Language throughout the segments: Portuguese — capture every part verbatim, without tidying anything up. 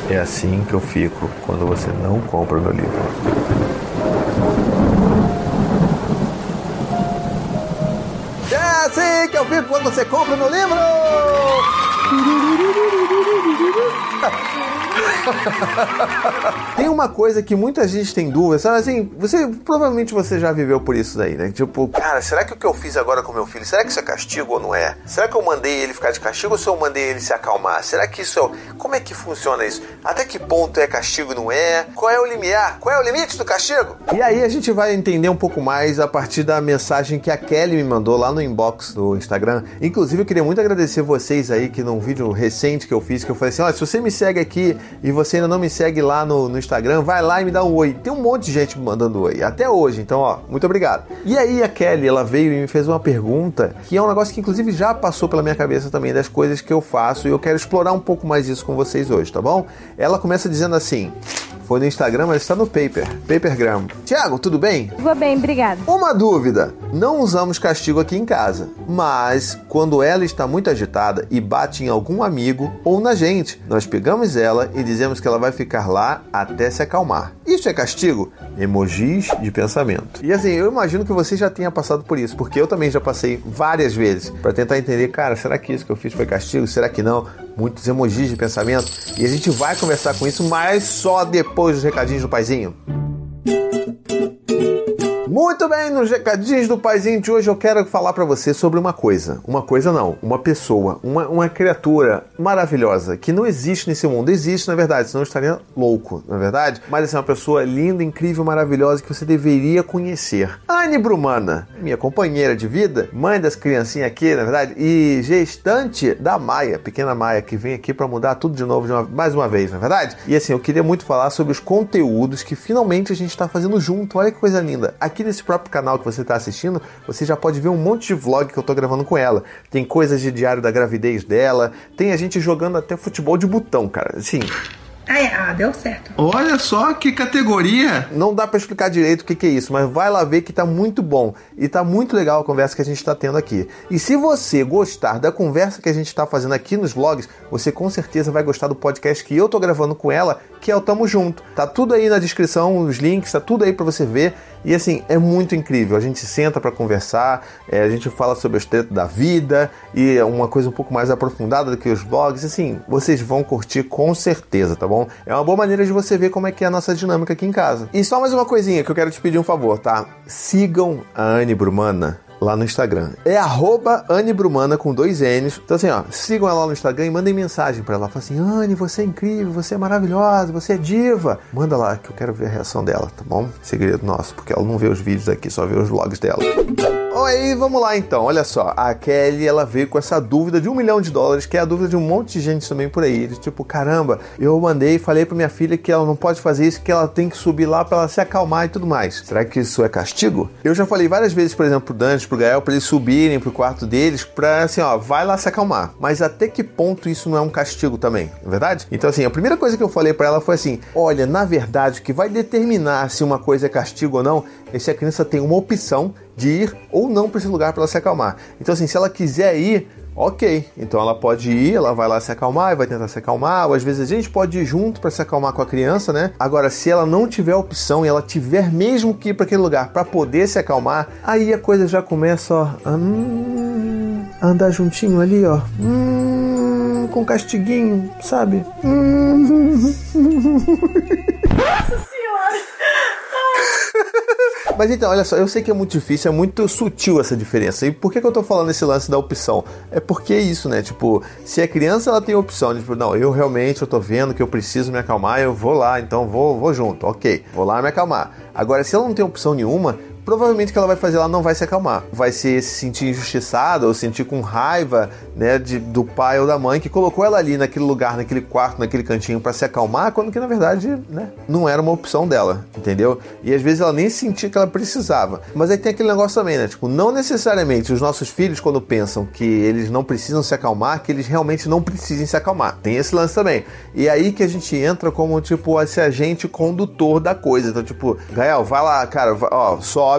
É assim que eu fico quando você não compra o meu livro. É assim que eu fico quando você compra o meu livro! Tem uma coisa que muita gente tem dúvida, sabe assim, você, provavelmente você já viveu por isso daí, né? Tipo, cara, será que o que eu fiz agora com meu filho, será que isso é castigo ou não é? Será que eu mandei ele ficar de castigo ou se eu mandei ele se acalmar? Será que isso é... Como é que funciona isso? Até que ponto é castigo e não é? Qual é o limiar? Qual é o limite do castigo? E aí a gente vai entender um pouco mais a partir da mensagem que a Kelly me mandou lá no inbox do Instagram. Inclusive eu queria muito agradecer vocês aí que num vídeo recente que eu fiz, que eu falei assim, olha, se você me segue aqui e você ainda não me segue lá no, no Instagram, vai lá e me dá um oi. Tem um monte de gente me mandando oi, até hoje, então ó, muito obrigado. E aí a Kelly, ela veio e me fez uma pergunta, que é um negócio que inclusive já passou pela minha cabeça também, das coisas que eu faço, e eu quero explorar um pouco mais isso com vocês hoje, tá bom? Ela começa dizendo assim... Foi no Instagram, mas está no Paper. Papergram. Tiago, tudo bem? Vou bem, obrigada. Uma dúvida. Não usamos castigo aqui em casa, mas quando ela está muito agitada e bate em algum amigo ou na gente, nós pegamos ela e dizemos que ela vai ficar lá até se acalmar. Isso é castigo? Emojis de pensamento. E assim, eu imagino que você já tenha passado por isso, porque eu também já passei várias vezes para tentar entender, cara, será que isso que eu fiz foi castigo? Será que não? Muitos emojis de pensamento. E a gente vai conversar com isso, mas só depois dos recadinhos do paizinho. Muito bem, nos recadinhos do paizinho de hoje eu quero falar pra você sobre uma coisa. Uma coisa não, uma pessoa, uma, uma criatura maravilhosa que não existe nesse mundo. Existe, na verdade, senão eu estaria louco, na verdade. Mas assim, uma pessoa linda, incrível, maravilhosa que você deveria conhecer. Anne Brumana, minha companheira de vida, mãe das criancinhas aqui, na verdade, e gestante da Maia, pequena Maia, que vem aqui pra mudar tudo de novo, de uma, mais uma vez, na verdade. E assim, eu queria muito falar sobre os conteúdos que finalmente a gente tá fazendo junto. Olha que coisa linda. Aqui nesse próprio canal que você está assistindo, você já pode ver um monte de vlog que eu tô gravando com ela. Tem coisas de diário da gravidez dela, tem a gente jogando até futebol de botão, cara. Assim... Ah, deu certo. Olha só que categoria! Não dá pra explicar direito o que, que é isso, mas vai lá ver que tá muito bom. E tá muito legal a conversa que a gente tá tendo aqui. E se você gostar da conversa que a gente tá fazendo aqui nos vlogs, você com certeza vai gostar do podcast que eu tô gravando com ela, que é o Tamo Junto. Tá tudo aí na descrição, os links, tá tudo aí pra você ver. E assim, é muito incrível. A gente senta pra conversar, é, a gente fala sobre os temas da vida e uma coisa um pouco mais aprofundada do que os vlogs. Assim, vocês vão curtir com certeza, tá bom? É uma boa maneira de você ver como é que é a nossa dinâmica aqui em casa. E só mais uma coisinha que eu quero te pedir um favor, tá? Sigam a Anne Brumana lá no Instagram. É arroba Anne Brumana com dois N's. Então assim, ó, sigam ela lá no Instagram e mandem mensagem pra ela. Fala assim, Anne, você é incrível, você é maravilhosa, você é diva. Manda lá que eu quero ver a reação dela, tá bom? Segredo nosso, porque ela não vê os vídeos aqui, só vê os vlogs dela. Oi, vamos lá então, olha só, a Kelly, ela veio com essa dúvida de um milhão de dólares, que é a dúvida de um monte de gente também por aí, de tipo, caramba, eu mandei e falei pra minha filha que ela não pode fazer isso, que ela tem que subir lá pra ela se acalmar e tudo mais. Será que isso é castigo? Eu já falei várias vezes, por exemplo, pro Dante, pro Gael, pra eles subirem pro quarto deles, pra assim, ó, vai lá se acalmar. Mas até que ponto isso não é um castigo também, não é verdade? Então assim, a primeira coisa que eu falei pra ela foi assim, olha, na verdade, o que vai determinar se uma coisa é castigo ou não, é se a criança tem uma opção de ir ou não para esse lugar para ela se acalmar. Então assim, se ela quiser ir, ok, então ela pode ir, ela vai lá se acalmar e vai tentar se acalmar, ou às vezes a gente pode ir junto para se acalmar com a criança, né? Agora, se ela não tiver opção e ela tiver mesmo que ir para aquele lugar para poder se acalmar, aí a coisa já começa, ó, a hum, andar juntinho ali, ó, hum, com castiguinho, sabe? Hum. Nossa Senhora! Mas então, olha só, eu sei que é muito difícil, é muito sutil essa diferença. E por que que eu tô falando esse lance da opção? É porque é isso, né? Tipo, se a criança ela tem a opção de, tipo, não, eu realmente eu tô vendo que eu preciso me acalmar, eu vou lá, então vou, vou junto, ok, vou lá me acalmar. Agora, se ela não tem opção nenhuma, provavelmente o que ela vai fazer, ela não vai se acalmar. Vai ser se sentir injustiçada ou sentir com raiva, né, de, do pai ou da mãe que colocou ela ali naquele lugar, naquele quarto, naquele cantinho para se acalmar, quando que na verdade, né, não era uma opção dela, entendeu? E às vezes ela nem sentia que ela precisava. Mas aí tem aquele negócio também, né, tipo, não necessariamente os nossos filhos, quando pensam que eles não precisam se acalmar, que eles realmente não precisem se acalmar. Tem esse lance também. E aí que a gente entra como, tipo, esse agente condutor da coisa. Então, tipo, Gael, vai lá, cara, vai, ó, sobe,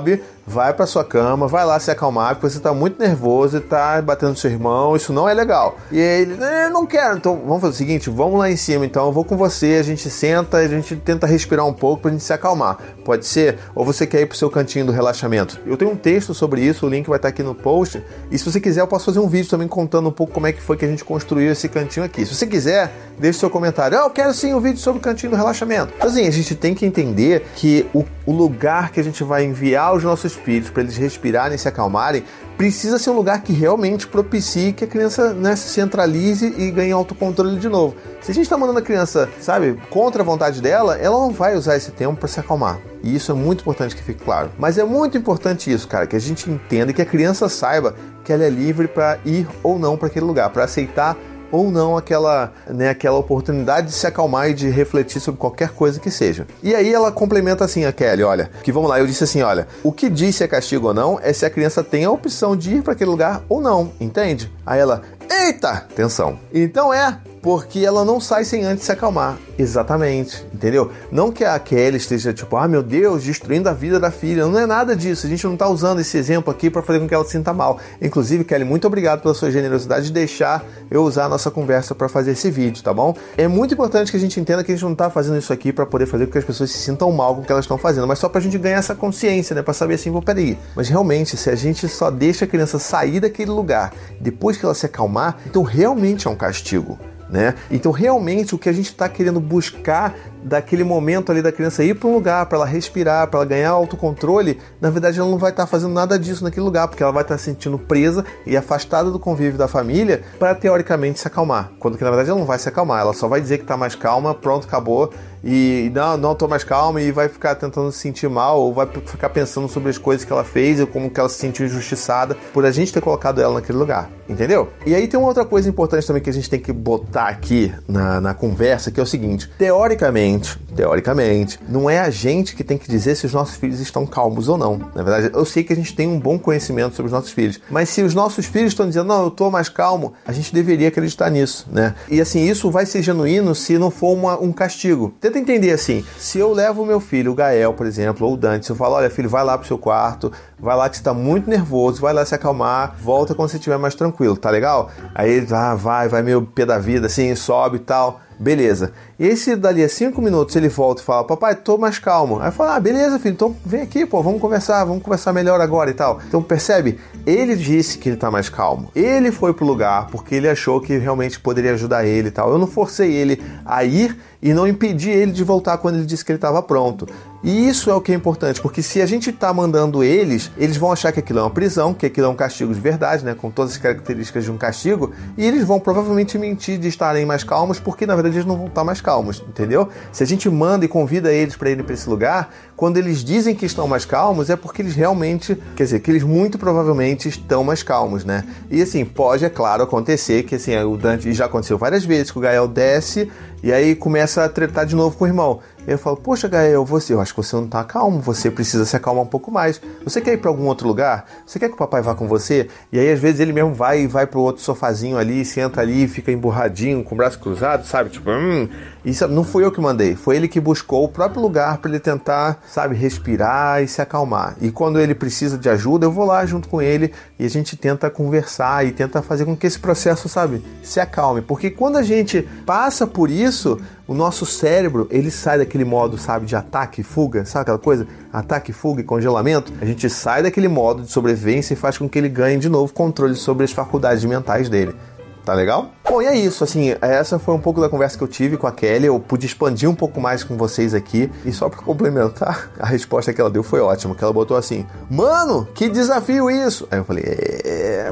vai pra sua cama, vai lá se acalmar, porque você tá muito nervoso e tá batendo no seu irmão, isso não é legal. E ele, eu não quero, então vamos fazer o seguinte, vamos lá em cima, então eu vou com você, a gente senta, a gente tenta respirar um pouco pra gente se acalmar. Pode ser? Ou você quer ir pro seu cantinho do relaxamento? Eu tenho um texto sobre isso, o link vai estar aqui no post, e se você quiser eu posso fazer um vídeo também contando um pouco como é que foi que a gente construiu esse cantinho aqui. Se você quiser, deixe seu comentário. Ah, eu quero sim um vídeo sobre o cantinho do relaxamento. Então assim, a gente tem que entender que o, o lugar que a gente vai enviar os nossos filhos para eles respirarem e se acalmarem precisa ser um lugar que realmente propicie que a criança, né, se centralize e ganhe autocontrole de novo. Se a gente está mandando a criança, sabe, contra a vontade dela, ela não vai usar esse tempo para se acalmar. E isso é muito importante que fique claro. Mas é muito importante isso, cara, que a gente entenda e que a criança saiba que ela é livre para ir ou não para aquele lugar, para aceitar ou não aquela, né, aquela oportunidade de se acalmar e de refletir sobre qualquer coisa que seja. E aí ela complementa assim, a Kelly, olha, que vamos lá, eu disse assim, olha, o que diz se é castigo ou não é se a criança tem a opção de ir para aquele lugar ou não, entende? Aí ela, eita, atenção. Então é porque ela não sai sem antes se acalmar. Exatamente, entendeu? Não que a Kelly esteja tipo, ah, meu Deus, destruindo a vida da filha. Não é nada disso. A gente não está usando esse exemplo aqui para fazer com que ela se sinta mal. Inclusive, Kelly, muito obrigado pela sua generosidade de deixar eu usar a nossa conversa para fazer esse vídeo, tá bom? É muito importante que a gente entenda que a gente não está fazendo isso aqui para poder fazer com que as pessoas se sintam mal com o que elas estão fazendo, mas só para a gente ganhar essa consciência, né? Para saber assim, pô, peraí. Mas realmente, se a gente só deixa a criança sair daquele lugar depois que ela se acalmar, então realmente é um castigo. Né? Então realmente o que a gente está querendo buscar daquele momento ali da criança ir para um lugar, para ela respirar, para ela ganhar autocontrole, na verdade ela não vai estar tá fazendo nada disso naquele lugar, porque ela vai estar tá se sentindo presa e afastada do convívio da família para teoricamente se acalmar, quando que na verdade ela não vai se acalmar, ela só vai dizer que está mais calma, pronto, acabou, e não, não estou mais calma, e vai ficar tentando se sentir mal, ou vai ficar pensando sobre as coisas que ela fez, ou como que ela se sentiu injustiçada por a gente ter colocado ela naquele lugar, entendeu? E aí tem uma outra coisa importante também que a gente tem que botar aqui na, na conversa, que é o seguinte, teoricamente Teoricamente, não é a gente que tem que dizer se os nossos filhos estão calmos ou não. Na verdade, eu sei que a gente tem um bom conhecimento sobre os nossos filhos, mas se os nossos filhos estão dizendo, não, eu estou mais calmo, a gente deveria acreditar nisso, né? E assim, isso vai ser genuíno se não for uma, um castigo. Tenta entender assim, se eu levo o meu filho, o Gael, por exemplo, ou o Dante, se eu falo, olha filho, vai lá pro seu quarto, vai lá que você está muito nervoso, vai lá se acalmar, volta quando você estiver mais tranquilo, tá legal? Aí ele ah, vai, vai meio pé da vida, assim, sobe e tal. Beleza. E aí se dali a cinco minutos ele volta e fala, papai, tô mais calmo. Aí fala, ah, beleza, filho, então vem aqui, pô, vamos conversar, vamos conversar melhor agora e tal. Então percebe? Ele disse que ele tá mais calmo. Ele foi pro lugar porque ele achou que realmente poderia ajudar ele e tal. Eu não forcei ele a ir e não impedi ele de voltar quando ele disse que ele estava pronto. E isso é o que é importante, porque se a gente está mandando eles, eles vão achar que aquilo é uma prisão, que aquilo é um castigo de verdade, né, com todas as características de um castigo, e eles vão provavelmente mentir de estarem mais calmos, porque na verdade eles não vão estar mais calmos, entendeu? Se a gente manda e convida eles para irem para esse lugar, quando eles dizem que estão mais calmos, é porque eles realmente, quer dizer, que eles muito provavelmente estão mais calmos, né? E assim, pode, é claro, acontecer que assim, o Dante, já aconteceu várias vezes, que o Gael desce e aí começa a tretar de novo com o irmão. Eu falo, poxa, Gael, você, eu acho que você não tá calmo, você precisa se acalmar um pouco mais. Você quer ir para algum outro lugar? Você quer que o papai vá com você? E aí, às vezes, ele mesmo vai e vai pro outro sofazinho ali, senta ali, fica emburradinho, com o braço cruzado, sabe? Tipo, hum, isso não fui eu que mandei, foi ele que buscou o próprio lugar para ele tentar, sabe, respirar e se acalmar. E quando ele precisa de ajuda, eu vou lá junto com ele e a gente tenta conversar e tenta fazer com que esse processo, sabe, se acalme. Porque quando a gente passa por isso, o nosso cérebro, ele sai daquele modo, sabe, de ataque e fuga, sabe aquela coisa? Ataque, fuga e congelamento. A gente sai daquele modo de sobrevivência e faz com que ele ganhe de novo controle sobre as faculdades mentais dele. Tá legal? Bom, e é isso, assim, essa foi um pouco da conversa que eu tive com a Kelly, eu pude expandir um pouco mais com vocês aqui, e só pra complementar, a resposta que ela deu foi ótima, que ela botou assim, mano, que desafio isso? Aí eu falei, é,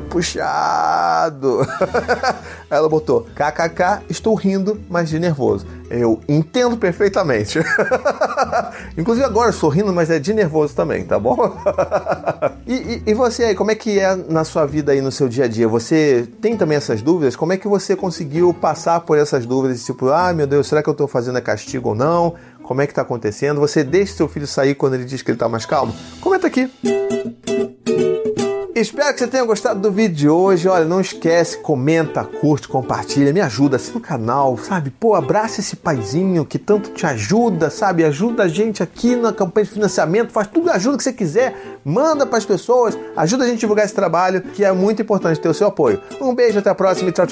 puxado. Aí ela botou, kkk, estou rindo, mas de nervoso. Eu entendo perfeitamente. Inclusive agora sorrindo, mas é de nervoso também, tá bom? e, e, e você aí, como é que é na sua vida aí, no seu dia a dia? Você tem também essas dúvidas? Como é que você conseguiu passar por essas dúvidas? Tipo, ah, meu Deus, será que eu tô fazendo castigo ou não? Como é que tá acontecendo? Você deixa seu filho sair quando ele diz que ele tá mais calmo? Comenta aqui. Espero que você tenha gostado do vídeo de hoje. Olha, não esquece, comenta, curte, compartilha, me ajuda, assina o canal, sabe? Pô, abraça esse paizinho que tanto te ajuda, sabe? Ajuda a gente aqui na campanha de financiamento, faz tudo, ajuda que você quiser manda pras pessoas, ajuda a gente a divulgar esse trabalho, que é muito importante ter o seu apoio. Um beijo, até a próxima e tchau, tchau.